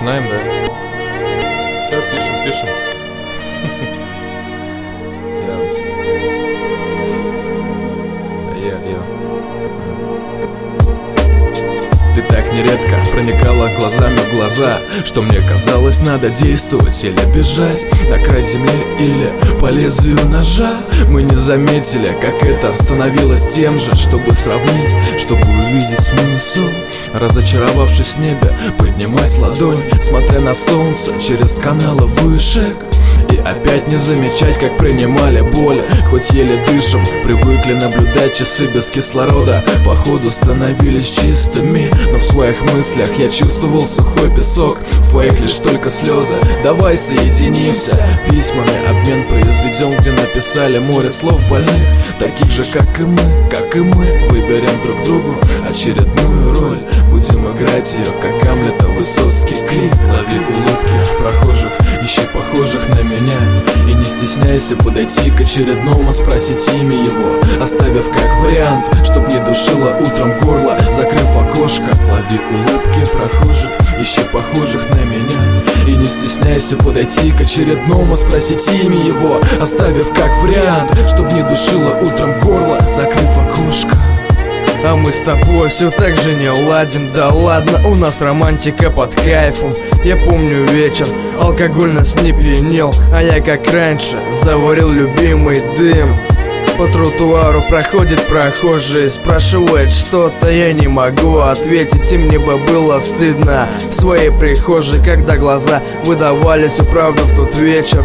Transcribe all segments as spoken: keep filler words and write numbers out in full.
начинаем, да? Все, пишем, пишем. Ты так нередко проникала глазами в глаза, что мне казалось, надо действовать или бежать на край земли или по лезвию ножа. Мы не заметили, как это становилось тем же, чтобы сравнить, чтобы увидеть смысл. Разочаровавшись в небе, поднимать ладонь, смотря на солнце через каналы вышек. И опять не замечать, как принимали боли, хоть еле дышим. Привыкли наблюдать часы без кислорода, походу становились чистыми. Но в своих мыслях я чувствовал сухой песок, в твоих лишь только слезы. Давай соединимся, письмами обмен произведем, где написали море слов больных, таких же, как и мы, как и мы. Выберем друг другу очередную роль, будем играть ее, как Гамлета Высоцкий крик. Лови улыбки прохожих, ищи похожих на меня, и не стесняйся подойти к очередному, спросить имя его, оставив как вариант, чтоб не душило утром горло, закрыв окошко. Лови улыбки прохожих, ищи похожих на меня, и не стесняйся подойти к очередному, спросить имя его, оставив как вариант, чтоб не душило утром горло, закрыв окошко. А мы с тобой все так же не ладим. Да ладно, у нас романтика под кайфом. Я помню вечер, алкоголь нас не пьянел, а я как раньше заварил любимый дым. По тротуару проходит прохожий, спрашивает что-то, я не могу ответить, и мне бы было стыдно в своей прихожей, когда глаза выдавали всю правду в тот вечер.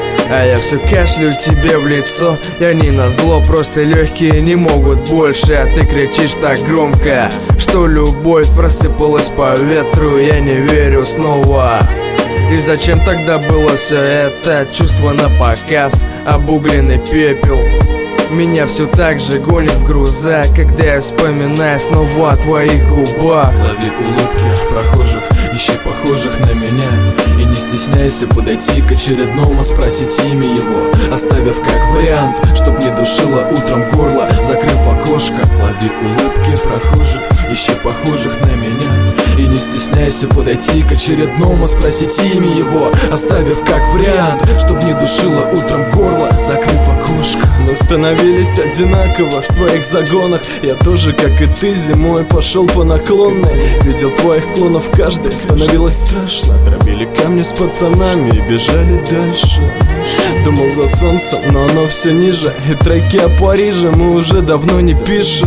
А я все кашлю тебе в лицо, я не назло, просто легкие не могут больше. А ты кричишь так громко, что любовь просыпалась по ветру. Я не верю снова. И зачем тогда было все это? Чувство на показ, обугленный пепел меня все так же гонит в груза, когда я вспоминаю снова о твоих губах. Лови улыбки прохожих, ищи похожих на меня, и не стесняйся подойти к очередному, спросить имя его, оставив как вариант, чтоб не душило утром горло, закрыв окошко. Лови улыбки прохожих, ищи похожих на меня, и не стесняйся подойти к очередному, спросить имя его, оставив как вариант, чтоб не душило утром горло, закрыв окошко. Мы становились одинаково в своих загонах. Я тоже, как и ты, зимой пошел по наклонной. Видел твоих клонов каждый, становилось страшно. Дробили камни с пацанами и бежали дальше. Думал за солнцем, но оно все ниже. И треки о Париже мы уже давно не пишем.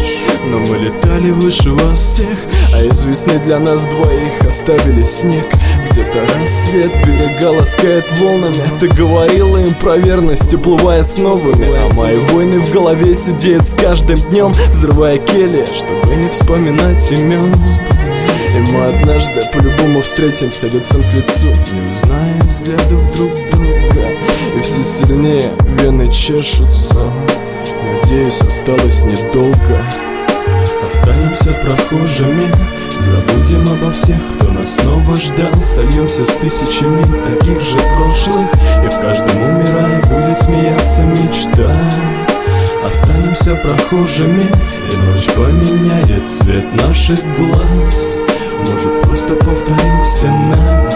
Но мы летали выше вас всех, а из весны для нас двоих оставили снег. Где-то рассвет берега ласкает волнами. Ты говорила им про верность, уплывая с новыми. А мои войны в голове сидеют с каждым днем, взрывая кельи, чтобы не вспоминать имен. И мы однажды по-любому встретимся лицом к лицу, не узнаем взглядов друг друга. И все сильнее вены чешутся. Надеюсь, осталось недолго. Останемся прохожими, забудем обо всех, кто нас снова ждал. Сольемся с тысячами таких же прошлых, и в каждом умирая будет смеяться мечта. Останемся прохожими, и ночь поменяет цвет наших глаз. Может, просто повторимся на